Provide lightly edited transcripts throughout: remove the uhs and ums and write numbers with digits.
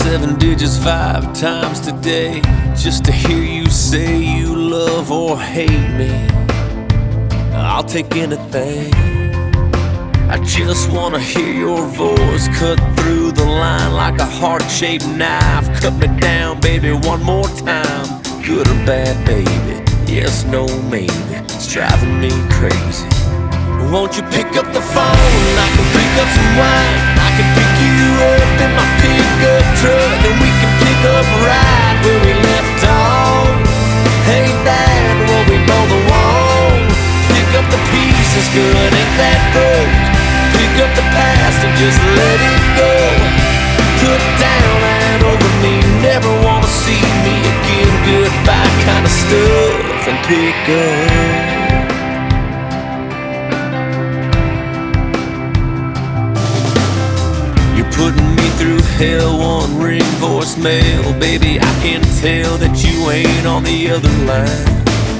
7 digits 5 times today just to hear you say you love or hate me. I'll take anything. I just wanna hear your voice cut through the line like a heart-shaped knife. Cut me down, baby, one more time. Good or bad, baby, yes, no, maybe. It's driving me crazy. Won't you pick up the phone? I can pick up some wine. I can pick you up in my pickup truck, and we can pick up right where we left off. Ain't that what we both want? Pick up the pieces, good, ain't that broke? Pick up the past and just let it go. Put down and over me, never wanna see me again. Goodbye kind of stuff, and pick up. Putting me through hell, one ring voicemail. Baby, I can tell that you ain't on the other line.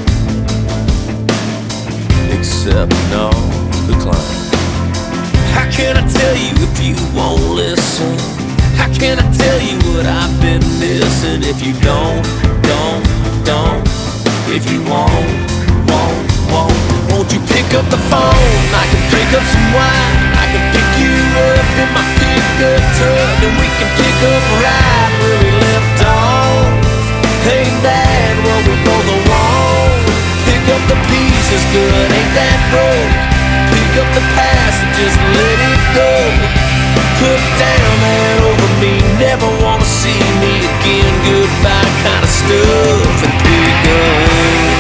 Except no, decline. How can I tell you if you won't listen? How can I tell you what I've been missing? If you don't, if you won't, won't you pick up the phone? I can pick up some wine. I can pick you up in my pickup truck, and we can pick up right where we left off. Ain't that what we both want? Pick up the pieces, good, ain't that broke? Pick up the past and just let it go. Put down that over me, never wanna see me again. Goodbye kind of stuff, and pick up.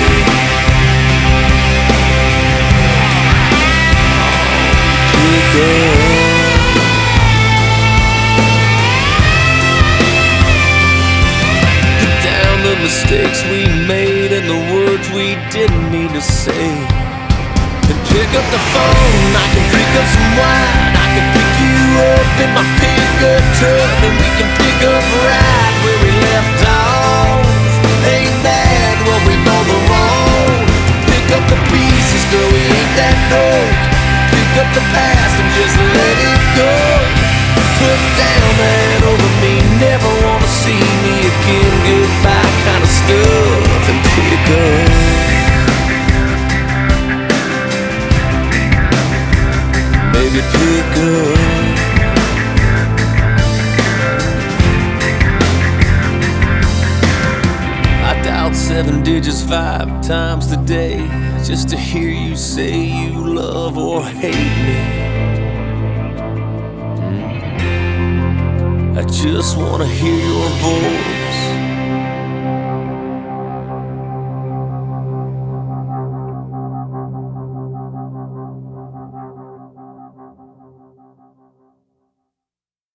Put down the mistakes we made and the words we didn't mean to say, and pick up the phone. I can pick up some wine. I can pick you up in my pickup truck, and we can pick up right where we left off. Ain't that what we both want? Pick up the pieces, girl, we ain't that broke. Pick up the past and just let it go. Put down that over me, never wanna see me again. Goodbye kind of stuff, and pick up. Baby, pick up. I dialed 7 digits 5 times today just to hear you say you love or hate me. I just wanna hear your voice